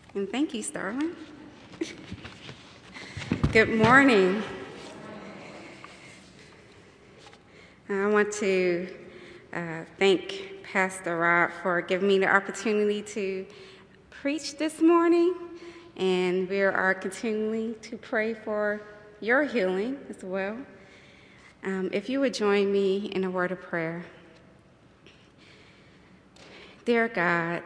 And thank you, Starlin. Good morning. I want to thank Pastor Rob for giving me the opportunity to preach this morning, and we are continuing to pray for your healing as well. If you would join me in a word of prayer. Dear God,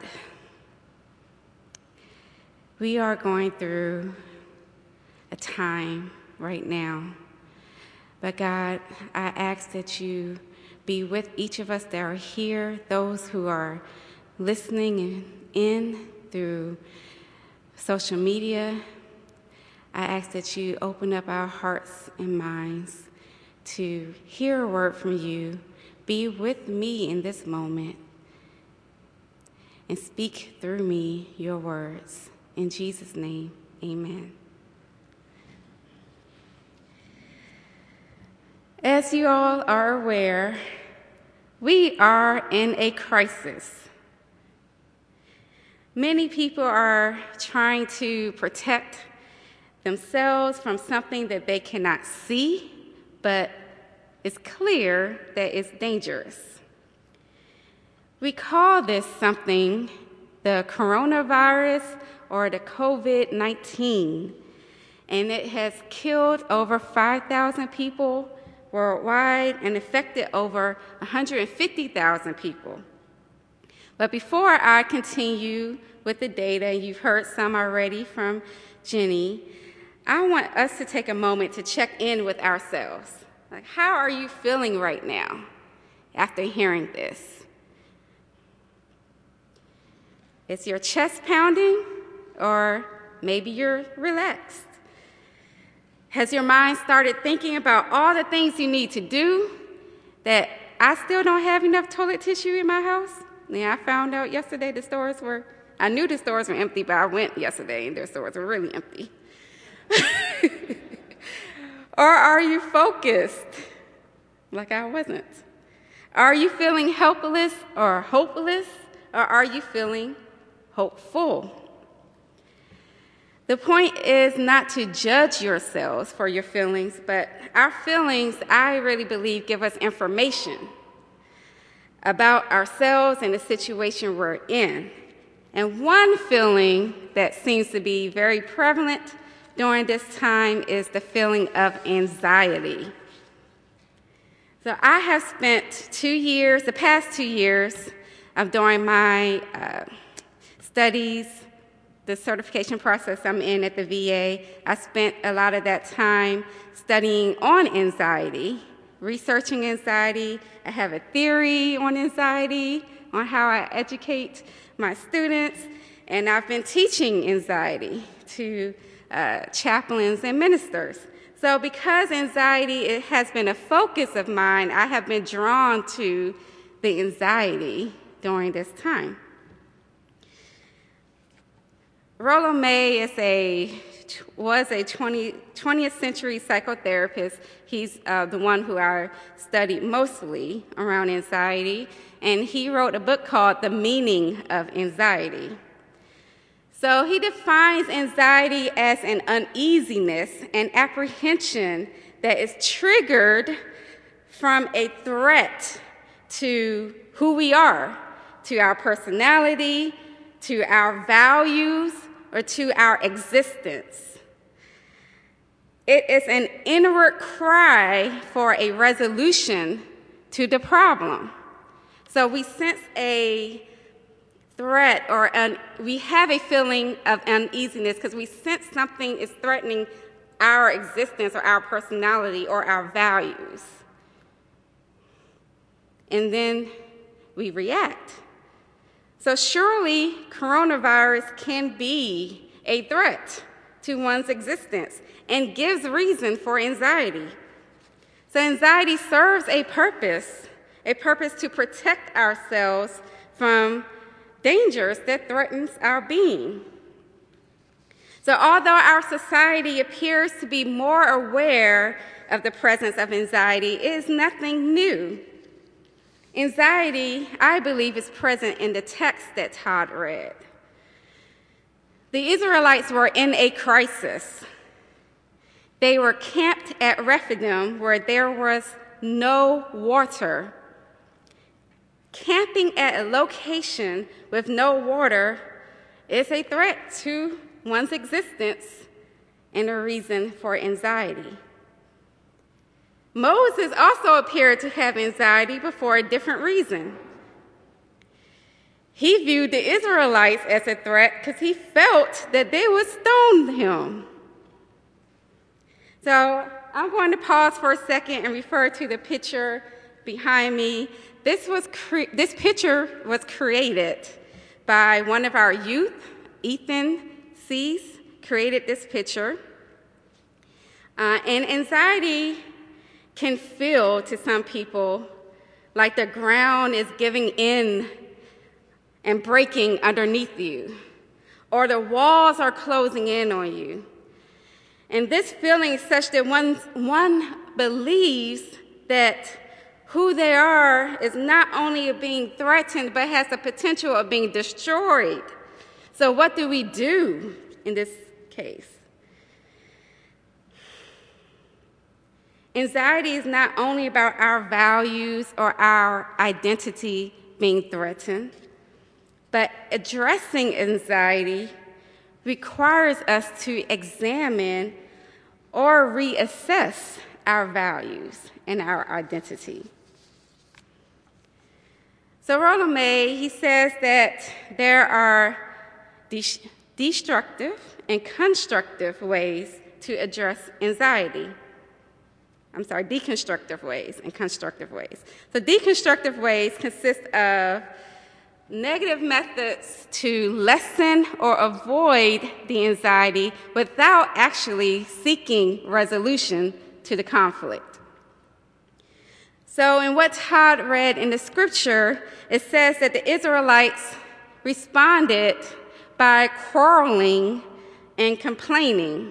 we are going through a time right now, but God, I ask that you be with each of us that are here, those who are listening in through social media. I ask that you open up our hearts and minds to hear a word from you. Be with me in this moment and speak through me your words. In Jesus' name, amen. As you all are aware, we are in a crisis. Many people are trying to protect themselves from something that they cannot see, but it's clear that it's dangerous. We call this something the coronavirus or the COVID-19, and it has killed over 5,000 people worldwide and affected over 150,000 people. But before I continue with the data, you've heard some already from Jenny, I want us to take a moment to check in with ourselves. Like, how are you feeling right now after hearing this? Is your chest pounding, or maybe you're relaxed? Has your mind started thinking about all the things you need to do that I still don't have enough toilet tissue in my house? Yeah, I found out yesterday I knew the stores were empty, but I went yesterday and their stores were really empty. Or are you focused like I wasn't? Are you feeling helpless or hopeless, or are you feeling hopeful? The point is not to judge yourselves for your feelings, but our feelings, I really believe, give us information about ourselves and the situation we're in. And one feeling that seems to be very prevalent during this time is the feeling of anxiety. So I have spent the past 2 years during my studies, the certification process I'm in at the VA, I spent a lot of that time studying on anxiety, researching anxiety. I have a theory on anxiety, on how I educate my students, and I've been teaching anxiety to chaplains and ministers. So because anxiety has been a focus of mine, I have been drawn to the anxiety during this time. Rollo May was a 20th century psychotherapist. He's the one who I studied mostly around anxiety, and he wrote a book called The Meaning of Anxiety. So he defines anxiety as an uneasiness and apprehension that is triggered from a threat to who we are, to our personality, to our values, or to our existence. It is an inward cry for a resolution to the problem. So we sense a threat, or we have a feeling of uneasiness because we sense something is threatening our existence or our personality or our values. And then we react. So surely coronavirus can be a threat to one's existence and gives reason for anxiety. So anxiety serves a purpose to protect ourselves from dangers that threatens our being. So although our society appears to be more aware of the presence of anxiety, it is nothing new. Anxiety, I believe, is present in the text that Todd read. The Israelites were in a crisis. They were camped at Rephidim, where there was no water. Camping at a location with no water is a threat to one's existence and a reason for anxiety. Moses also appeared to have anxiety, but for a different reason. He viewed the Israelites as a threat because he felt that they would stone him. So I'm going to pause for a second and refer to the picture behind me. This picture was created by one of our youth, Ethan Cease, created this picture. And anxiety can feel to some people like the ground is giving in and breaking underneath you, or the walls are closing in on you. And this feeling is such that one believes that who they are is not only being threatened, but has the potential of being destroyed. So what do we do in this case? Anxiety is not only about our values or our identity being threatened, but addressing anxiety requires us to examine or reassess our values and our identity. So Rollo May, he says that there are destructive and constructive ways to address anxiety. Deconstructive ways and constructive ways. So deconstructive ways consist of negative methods to lessen or avoid the anxiety without actually seeking resolution to the conflict. So in what Todd read in the scripture, it says that the Israelites responded by quarreling and complaining.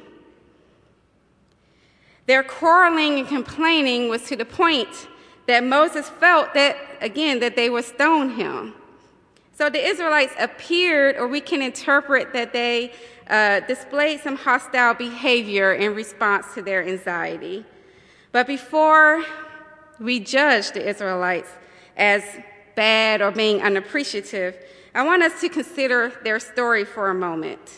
Their quarreling and complaining was to the point that Moses felt that they would stone him. So the Israelites appeared, or we can interpret that they displayed some hostile behavior in response to their anxiety. But before we judge the Israelites as bad or being unappreciative, I want us to consider their story for a moment.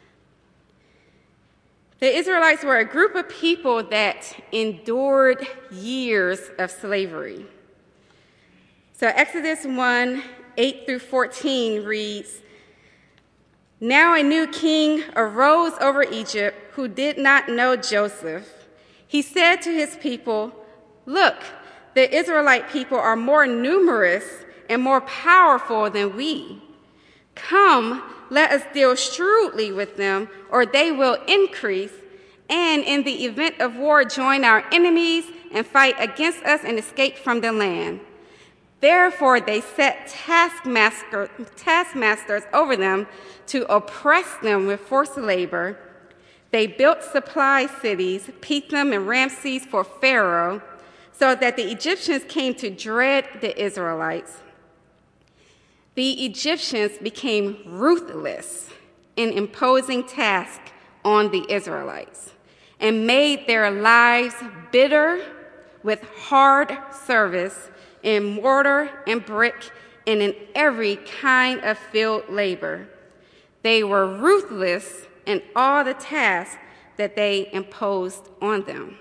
The Israelites were a group of people that endured years of slavery. So Exodus 1, 8 through 14 reads, "Now a new king arose over Egypt who did not know Joseph. He said to his people, 'Look, the Israelite people are more numerous and more powerful than we. Come, let us deal shrewdly with them, or they will increase, and in the event of war join our enemies and fight against us and escape from the land.' Therefore they set taskmasters over them to oppress them with forced labor. They built supply cities, Pithom and Ramses, for Pharaoh, so that the Egyptians came to dread the Israelites. The Egyptians became ruthless in imposing tasks on the Israelites and made their lives bitter with hard service in mortar and brick and in every kind of field labor. They were ruthless in all the tasks that they imposed on them."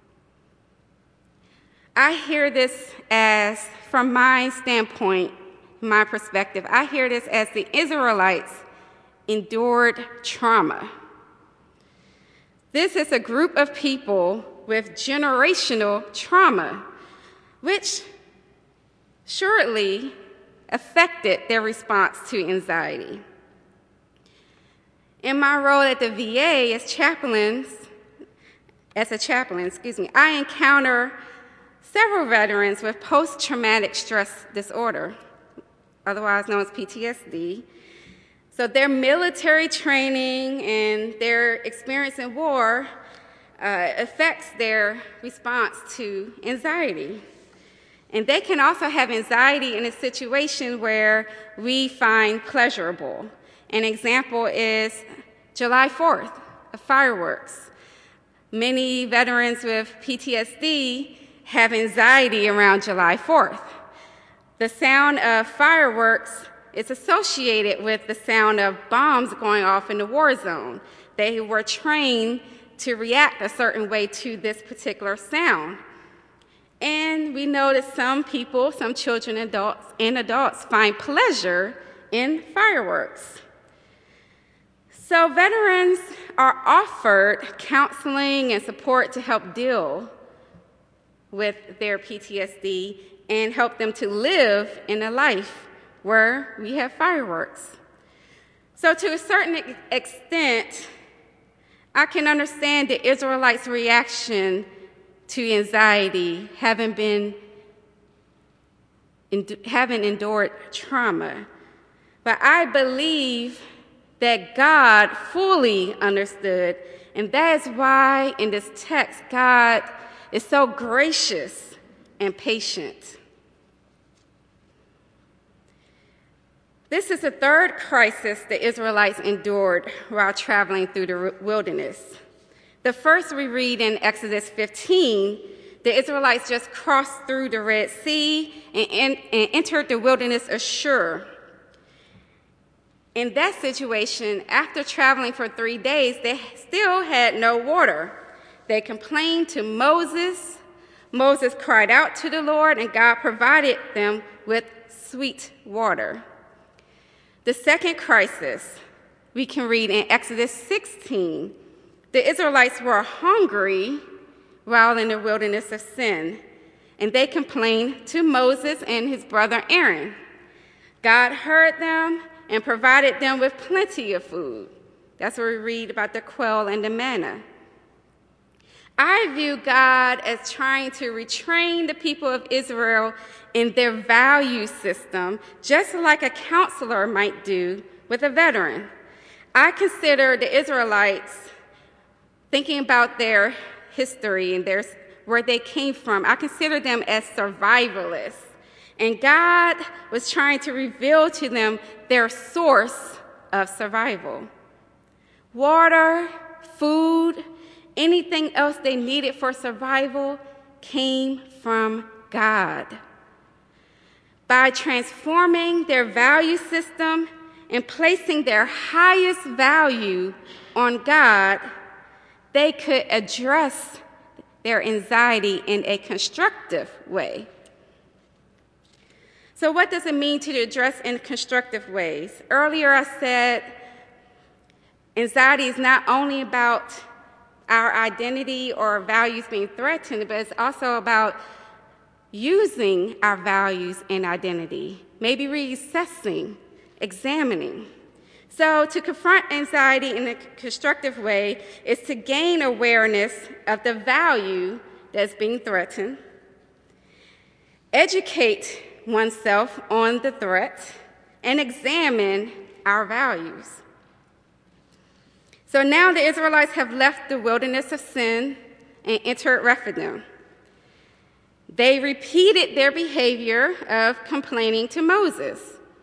I hear this as, from my standpoint, my perspective, I hear this as the Israelites endured trauma. This is a group of people with generational trauma, which surely affected their response to anxiety. In my role at the VA as a chaplain, I encounter several veterans with post-traumatic stress disorder, otherwise known as PTSD. So their military training and their experience in war affects their response to anxiety. And they can also have anxiety in a situation where we find pleasurable. An example is July 4th, fireworks. Many veterans with PTSD have anxiety around July 4th. The sound of fireworks is associated with the sound of bombs going off in the war zone. They were trained to react a certain way to this particular sound. And we know that some people, some children and adults find pleasure in fireworks. So veterans are offered counseling and support to help deal with their PTSD and help them to live in a life where we have fireworks. So to a certain extent, I can understand the Israelites' reaction to anxiety, having endured trauma. But I believe that God fully understood, and that is why in this text, God is so gracious and patient. This is the third crisis the Israelites endured while traveling through the wilderness. The first we read in Exodus 15, the Israelites just crossed through the Red Sea and entered the wilderness of Shur. In that situation, after traveling for 3 days, they still had no water. They complained to Moses. Moses cried out to the Lord, and God provided them with sweet water. The second crisis we can read in Exodus 16. The Israelites were hungry while in the wilderness of Sin, and they complained to Moses and his brother Aaron. God heard them and provided them with plenty of food. That's where we read about the quail and the manna. I view God as trying to retrain the people of Israel in their value system, just like a counselor might do with a veteran. I consider the Israelites, thinking about their history and where they came from, I consider them as survivalists. And God was trying to reveal to them their source of survival. Water, food, anything else they needed for survival came from God. By transforming their value system and placing their highest value on God, they could address their anxiety in a constructive way. So what does it mean to address in constructive ways? Earlier I said anxiety is not only about our identity or values being threatened, but it's also about using our values and identity, maybe reassessing, examining. So to confront anxiety in a constructive way is to gain awareness of the value that's being threatened, educate oneself on the threat, and examine our values. So now the Israelites have left the wilderness of Sin and entered Rephidim. They repeated their behavior of complaining to Moses.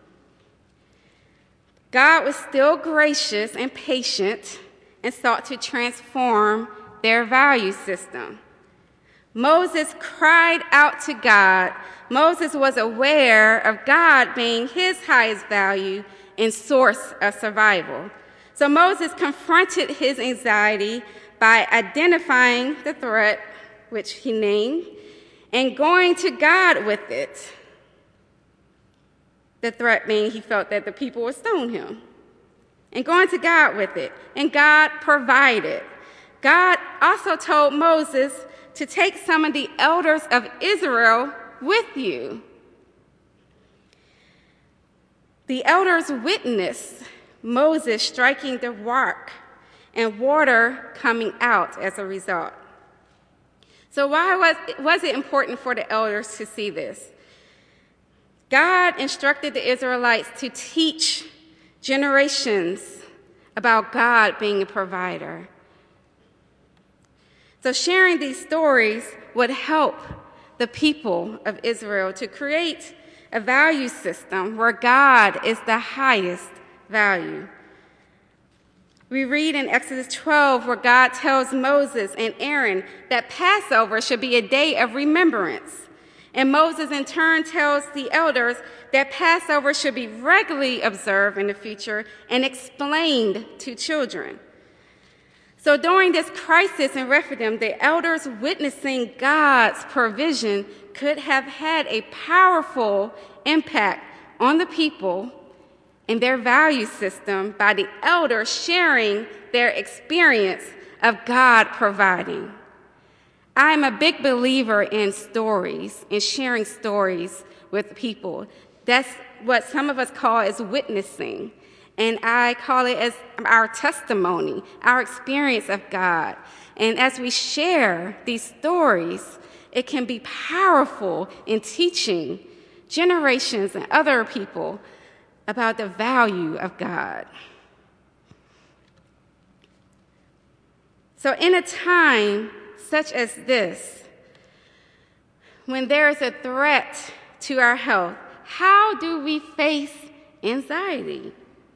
God was still gracious and patient and sought to transform their value system. Moses cried out to God. Moses was aware of God being his highest value and source of survival. So Moses confronted his anxiety by identifying the threat, which he named, and going to God with it. The threat being he felt that the people would stone him. And going to God with it. And God provided. God also told Moses to take some of the elders of Israel with you. The elders witnessed Moses striking the rock and water coming out as a result. So why was it important for the elders to see this? God instructed the Israelites to teach generations about God being a provider. So sharing these stories would help the people of Israel to create a value system where God is the highest value. We read in Exodus 12 where God tells Moses and Aaron that Passover should be a day of remembrance. And Moses in turn tells the elders that Passover should be regularly observed in the future and explained to children. So during this crisis in Rephidim, the elders witnessing God's provision could have had a powerful impact on the people and their value system by the elders sharing their experience of God providing. I'm a big believer in stories and sharing stories with people. That's what some of us call as witnessing. And I call it as our testimony, our experience of God. And as we share these stories, it can be powerful in teaching generations and other people about the value of God. So in a time such as this, when there is a threat to our health, how do we face anxiety?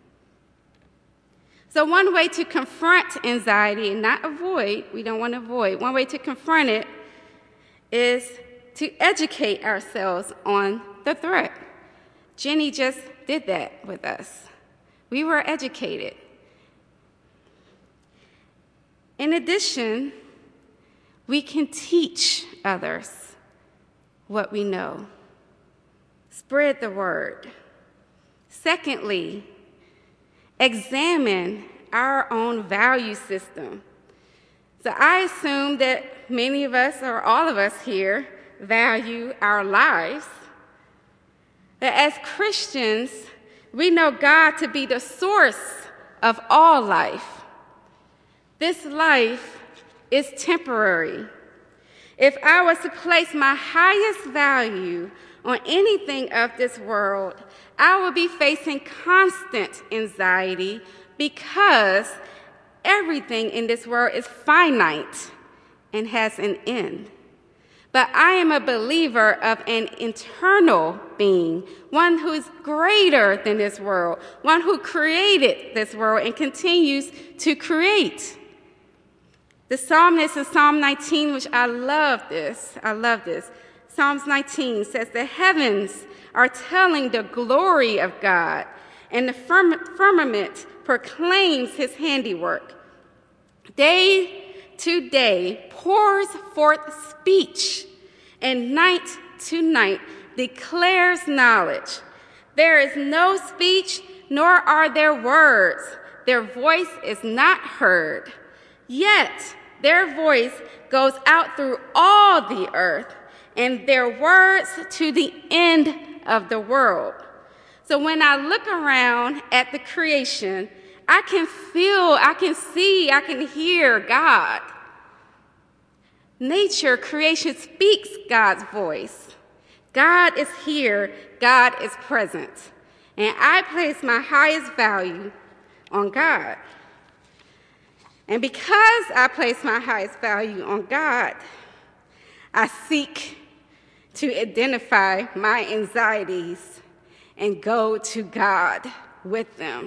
So one way to confront anxiety and not avoid, we don't want to avoid, one way to confront it is to educate ourselves on the threat. Jenny just did that with us. We were educated. In addition, we can teach others what we know. Spread the word. Secondly, examine our own value system. So I assume that many of us, or all of us here, value our lives. That as Christians, we know God to be the source of all life. This life is temporary. If I was to place my highest value on anything of this world, I would be facing constant anxiety because everything in this world is finite and has an end. But I am a believer of an eternal being, one who is greater than this world, one who created this world and continues to create. The psalmist in Psalm 19, which I love this. Psalms 19 says, the heavens are telling the glory of God, and the firmament proclaims his handiwork. Day to day pours forth speech, and night to night declares knowledge. There is no speech, nor are there words. Their voice is not heard. Yet their voice goes out through all the earth, and their words to the end of the world. So when I look around at the creation, I can feel, I can see, I can hear God. Nature, creation speaks God's voice. God is here, God is present. And I place my highest value on God. And because I place my highest value on God, I seek to identify my anxieties and go to God with them.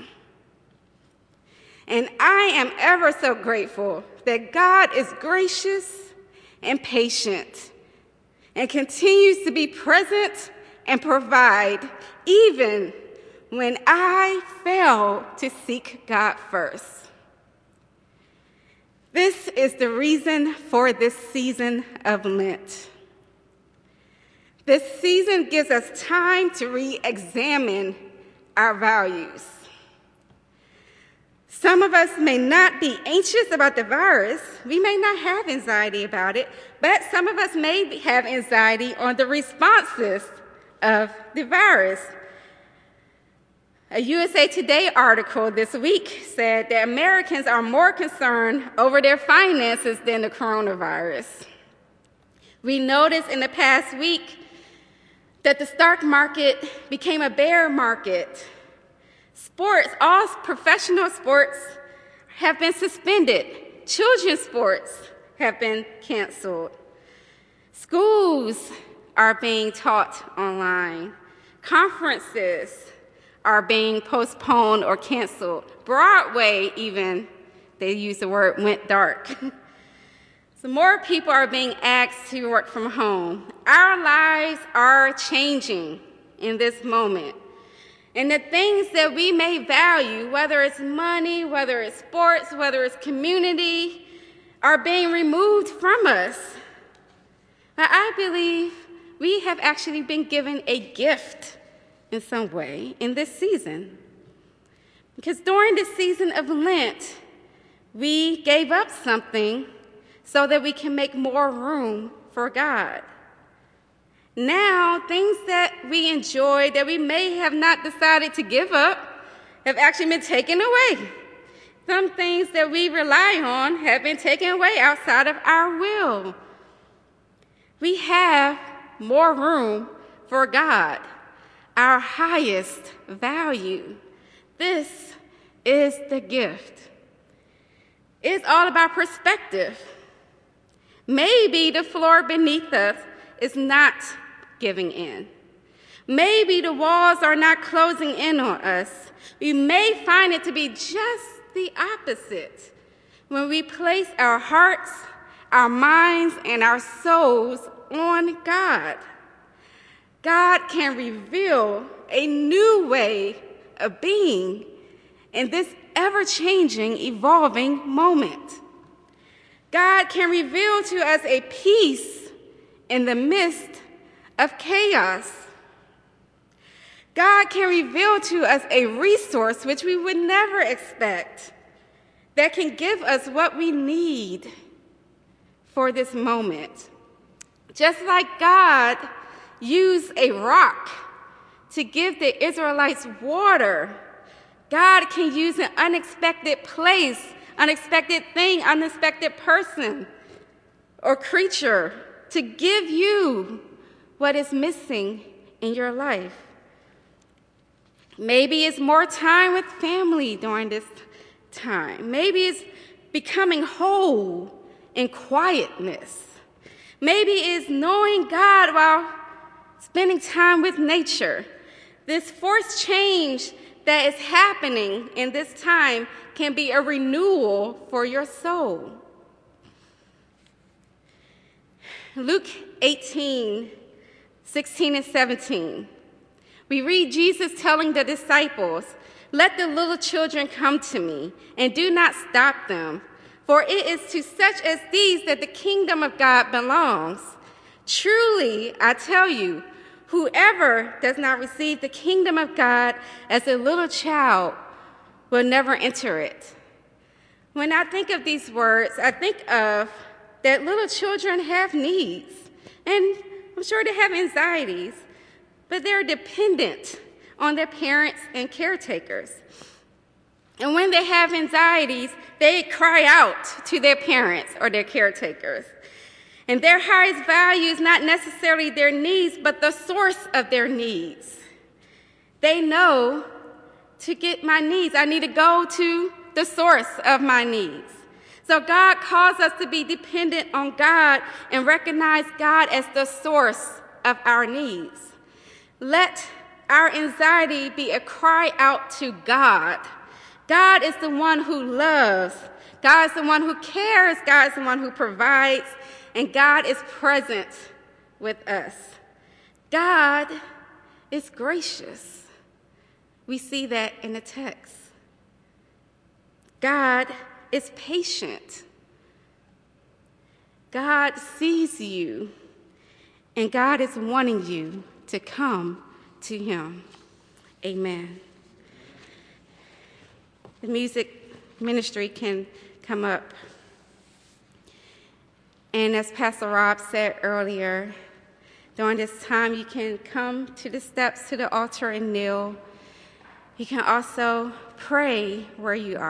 And I am ever so grateful that God is gracious and patient and continues to be present and provide even when I fail to seek God first. This is the reason for this season of Lent. This season gives us time to re-examine our values. Some of us may not be anxious about the virus. We may not have anxiety about it, but some of us may have anxiety on the responses of the virus. A USA Today article this week said that Americans are more concerned over their finances than the coronavirus. We noticed in the past week that the stock market became a bear market. Sports, all professional sports have been suspended. Children's sports have been canceled. Schools are being taught online. Conferences are being postponed or canceled. Broadway even they use the word went dark. So more people are being asked to work from home. Our lives are changing in this moment. And the things that we may value, whether it's money, whether it's sports, whether it's community, are being removed from us. But I believe we have actually been given a gift in some way in this season. Because during the season of Lent, we gave up something so that we can make more room for God. Now, things that we enjoy that we may have not decided to give up have actually been taken away. Some things that we rely on have been taken away outside of our will. We have more room for God, our highest value. This is the gift. It's all about perspective. Maybe the floor beneath us is not giving in. Maybe the walls are not closing in on us. We may find it to be just the opposite when we place our hearts, our minds, and our souls on God. God can reveal a new way of being in this ever-changing, evolving moment. God can reveal to us a peace in the midst of chaos. God can reveal to us a resource which we would never expect that can give us what we need for this moment. Just like God used a rock to give the Israelites water, God can use an unexpected place, unexpected thing, unexpected person or creature to give you what is missing in your life. Maybe it's more time with family during this time. Maybe it's becoming whole in quietness. Maybe it's knowing God while spending time with nature. This forced change that is happening in this time can be a renewal for your soul. Luke 18:16 and 17. We read Jesus telling the disciples, "Let the little children come to me, and do not stop them, for it is to such as these that the kingdom of God belongs. Truly, I tell you, whoever does not receive the kingdom of God as a little child will never enter it." When I think of these words, I think of that little children have needs, and I'm sure they have anxieties, but they're dependent on their parents and caretakers. And when they have anxieties, they cry out to their parents or their caretakers. And their highest value is not necessarily their needs, but the source of their needs. They know, to get my needs, I need to go to the source of my needs. So God calls us to be dependent on God and recognize God as the source of our needs. Let our anxiety be a cry out to God. God is the one who loves. God is the one who cares. God is the one who provides. And God is present with us. God is gracious. We see that in the text. God is patient. God sees you. And God is wanting you to come to him. Amen. The music ministry can come up. And as Pastor Rob said earlier, during this time you can come to the steps to the altar and kneel. You can also pray where you are.